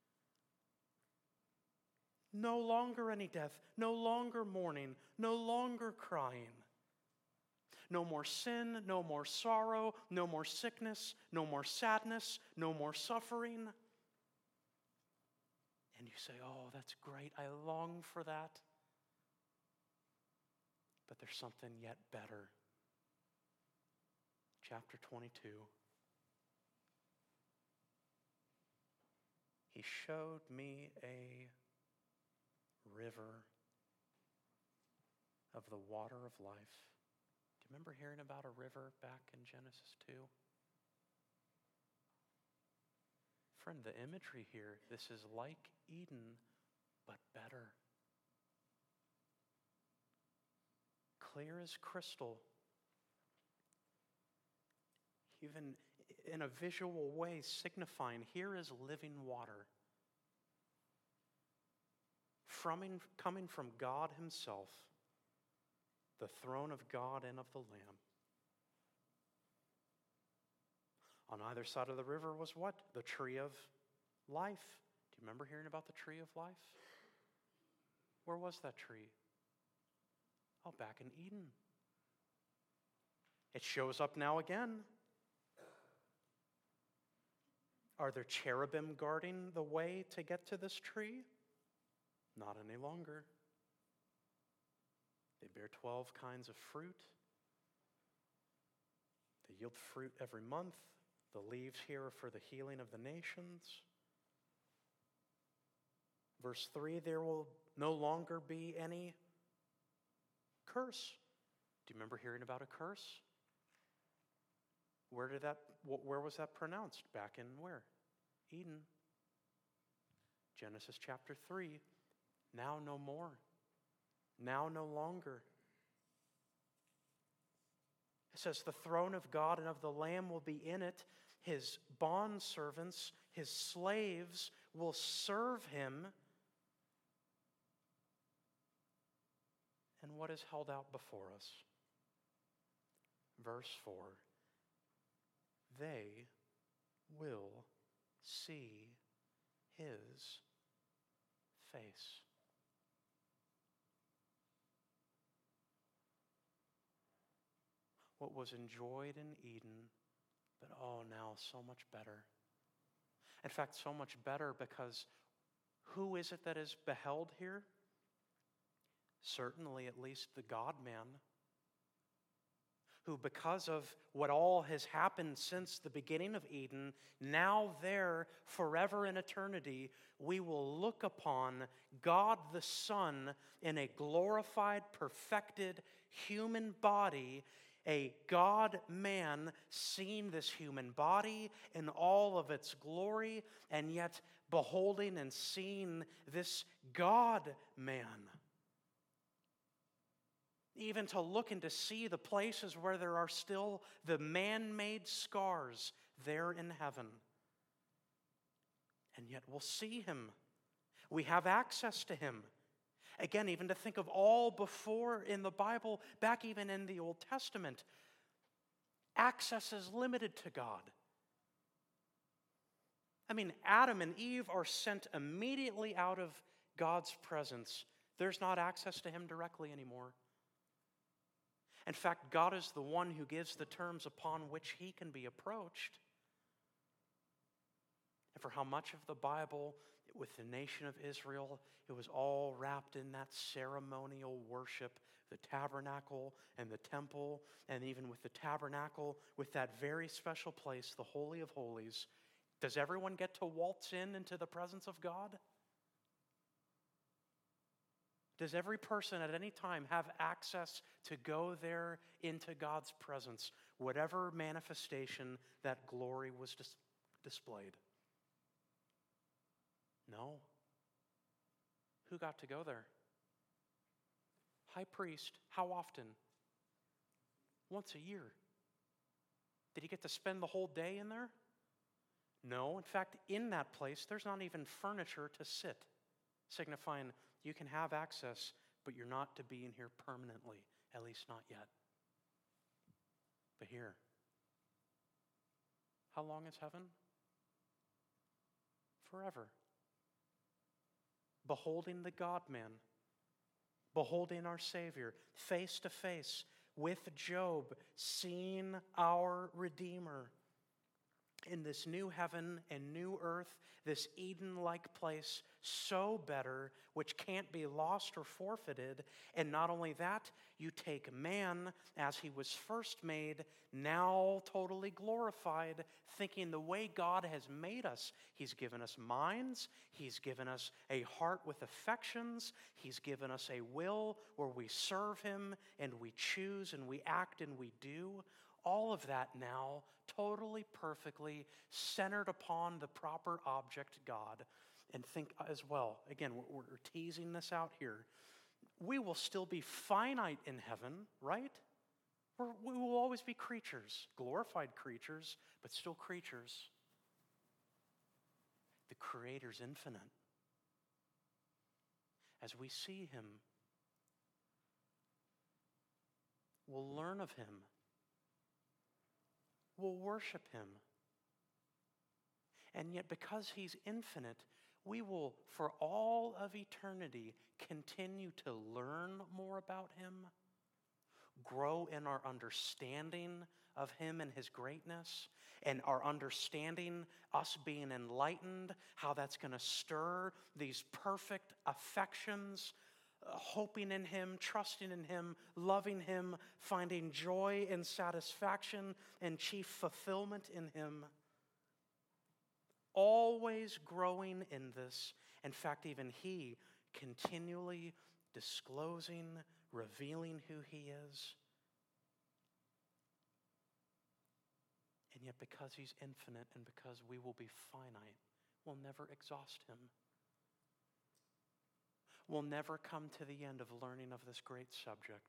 [SPEAKER 1] No longer any death, no longer mourning, no longer crying. No more sin, no more sorrow, no more sickness, no more sadness, no more suffering. And you say, oh, that's great. I long for that. But there's something yet better. Chapter 22. He showed me a river of the water of life. Do you remember hearing about a river back in Genesis 2? Friend, the imagery here, this is like Eden, but better. Clear as crystal. Even in a visual way, signifying here is living water. Coming from God himself, the throne of God and of the Lamb. On either side of the river was what? The tree of life. Do you remember hearing about the tree of life? Where was that tree? Oh, back in Eden. It shows up now again. Are there cherubim guarding the way to get to this tree? Not any longer. They bear 12 kinds of fruit. They yield fruit every month. The leaves here are for the healing of the nations. Verse 3, there will no longer be any curse. Do you remember hearing about a curse? Where was that pronounced? Back in where? Eden. Genesis chapter 3. Now no more. Now no longer. It says the throne of God and of the Lamb will be in it. His bondservants, his slaves will serve him. And what is held out before us? Verse 4. They will see his face. What was enjoyed in Eden, but oh, now so much better. In fact, so much better because who is it that is beheld here? Certainly, at least the God-man, who because of what all has happened since the beginning of Eden, now there, forever in eternity, we will look upon God the Son in a glorified, perfected human body, a God-man seeing this human body in all of its glory, and yet beholding and seeing this God-man. Even to look and to see the places where there are still the man-made scars there in heaven. And yet we'll see him. We have access to him. Again, even to think of all before in the Bible, back even in the Old Testament, access is limited to God. I mean, Adam and Eve are sent immediately out of God's presence. There's not access to him directly anymore. In fact, God is the one who gives the terms upon which he can be approached. And for how much of the Bible, with the nation of Israel, it was all wrapped in that ceremonial worship, the tabernacle and the temple, and even with the tabernacle, with that very special place, the Holy of Holies. Does everyone get to waltz into the presence of God? Does every person at any time have access to go there into God's presence, whatever manifestation that glory was displayed? No. Who got to go there? High priest. How often? Once a year. Did he get to spend the whole day in there? No. In fact, in that place, there's not even furniture to sit, signifying You can have access, but you're not to be in here permanently, at least not yet. But here, how long is heaven? Forever. Beholding the God-man, beholding our Savior, face to face with Job, seeing our Redeemer in this new heaven and new earth, this Eden-like place, so better, which can't be lost or forfeited. And not only that, you take man as he was first made, now totally glorified, thinking the way God has made us. He's given us minds, He's given us a heart with affections, He's given us a will where we serve Him and we choose and we act and we do. All of that now totally, perfectly centered upon the proper object, God. And think as well, again, we're teasing this out here. We will still be finite in heaven, right? We will always be creatures, glorified creatures, but still creatures. The Creator's infinite. As we see Him, we'll learn of Him. We'll worship Him. And yet, because He's infinite, we will, for all of eternity, continue to learn more about Him, grow in our understanding of Him and His greatness, and our understanding, us being enlightened, how that's going to stir these perfect affections, hoping in Him, trusting in Him, loving Him, finding joy and satisfaction and chief fulfillment in Him. Always growing in this. In fact, even He continually disclosing, revealing who He is. And yet, because He's infinite and because we will be finite, we'll never exhaust Him. We'll never come to the end of learning of this great subject.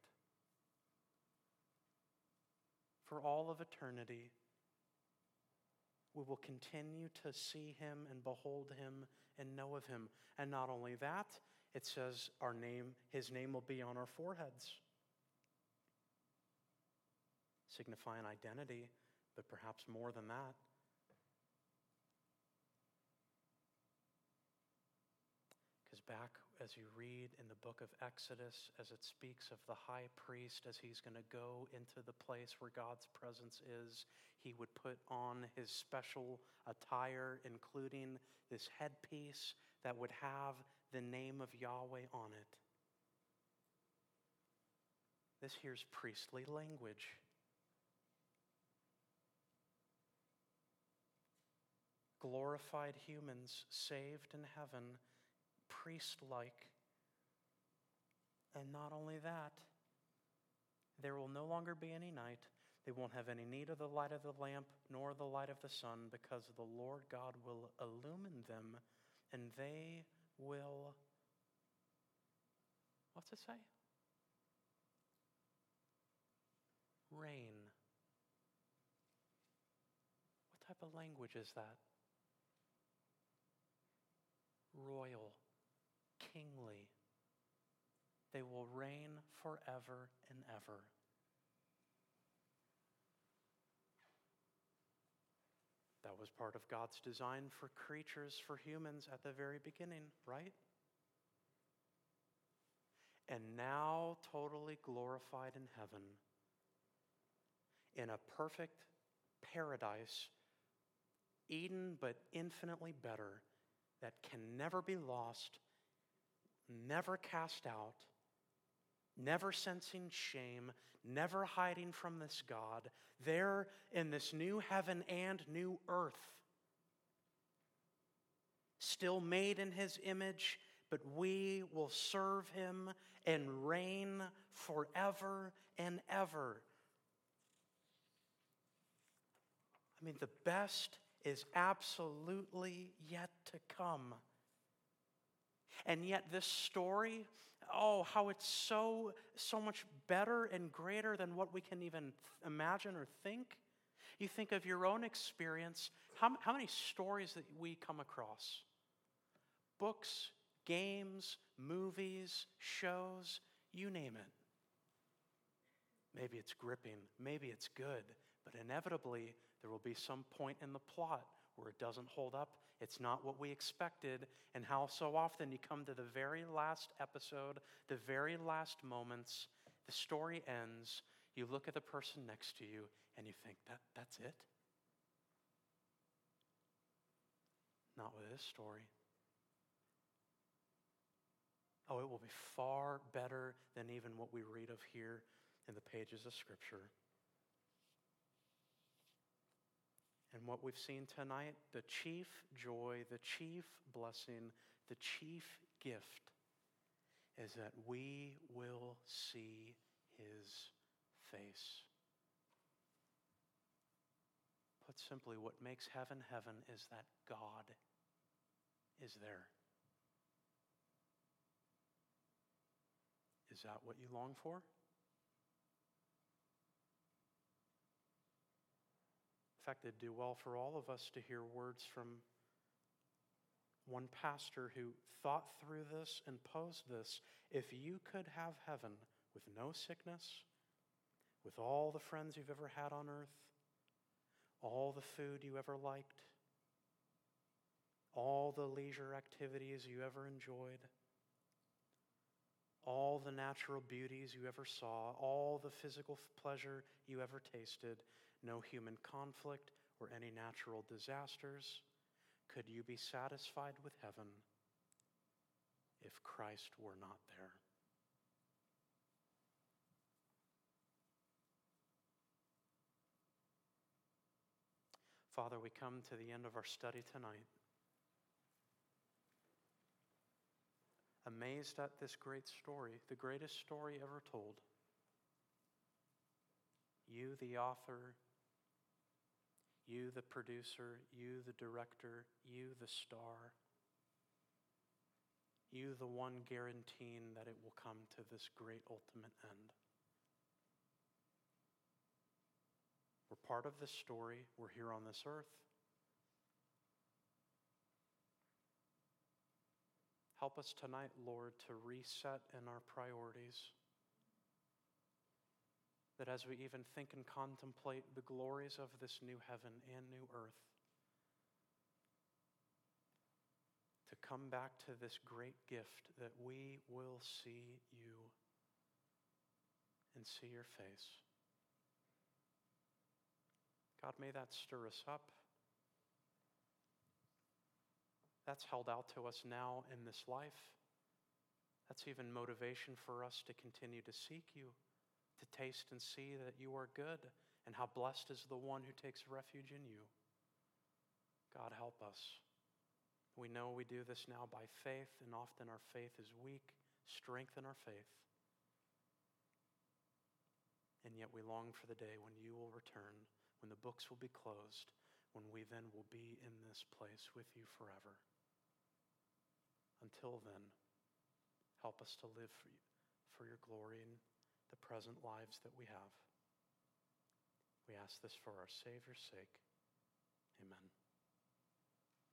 [SPEAKER 1] For all of eternity, we will continue to see Him and behold Him and know of Him. And not only that, it says His name will be on our foreheads, signifying identity, but perhaps more than that. Because back as you read in the book of Exodus, as it speaks of the high priest, as he's going to go into the place where God's presence is, he would put on his special attire, including this headpiece that would have the name of Yahweh on it. This here's priestly language. Glorified humans saved in heaven, priest-like. And not only that, there will no longer be any night. They won't have any need of the light of the lamp nor the light of the sun, because the Lord God will illumine them, and they will, what's it say? Reign. What type of language is that? Royal, kingly. They will reign forever and ever. That was part of God's design for creatures, for humans at the very beginning, right? And now totally glorified in heaven, in a perfect paradise, Eden, but infinitely better, that can never be lost, never cast out, never sensing shame, never hiding from this God, there in this new heaven and new earth, still made in His image, but we will serve Him and reign forever and ever. I mean, the best is absolutely yet to come. And yet this story, oh, how it's so much better and greater than what we can even imagine or think. You think of your own experience, how many stories that we come across, books, games, movies, shows, you name it. Maybe it's gripping, maybe it's good, but inevitably there will be some point in the plot where it doesn't hold up, it's not what we expected, and how so often you come to the very last episode, the very last moments, the story ends, you look at the person next to you, and you think, that's it? Not with this story. Oh, it will be far better than even what we read of here in the pages of Scripture. And what we've seen tonight, the chief joy, the chief blessing, the chief gift is that we will see His face. Put simply, what makes heaven heaven is that God is there. Is that what you long for? In fact, it'd do well for all of us to hear words from one pastor who thought through this and posed this. If you could have heaven with no sickness, with all the friends you've ever had on earth, all the food you ever liked, all the leisure activities you ever enjoyed, all the natural beauties you ever saw, all the physical pleasure you ever tasted, no human conflict or any natural disasters, could you be satisfied with heaven if Christ were not there? Father, we come to the end of our study tonight, amazed at this great story, the greatest story ever told. You, the author, you, the producer, you, the director, you, the star, you, the one guaranteeing that it will come to this great ultimate end. We're part of this story. We're here on this earth. Help us tonight, Lord, to reset in our priorities. That as we even think and contemplate the glories of this new heaven and new earth, to come back to this great gift that we will see you and see your face. God, may that stir us up. That's held out to us now in this life. That's even motivation for us to continue to seek you, to taste and see that you are good, and how blessed is the one who takes refuge in you. God, help us. We know we do this now by faith, and often our faith is weak. Strengthen our faith. And yet we long for the day when you will return, when the books will be closed, when we then will be in this place with you forever. Until then, help us to live for your glory in the present lives that we have. We ask this for our Savior's sake. Amen.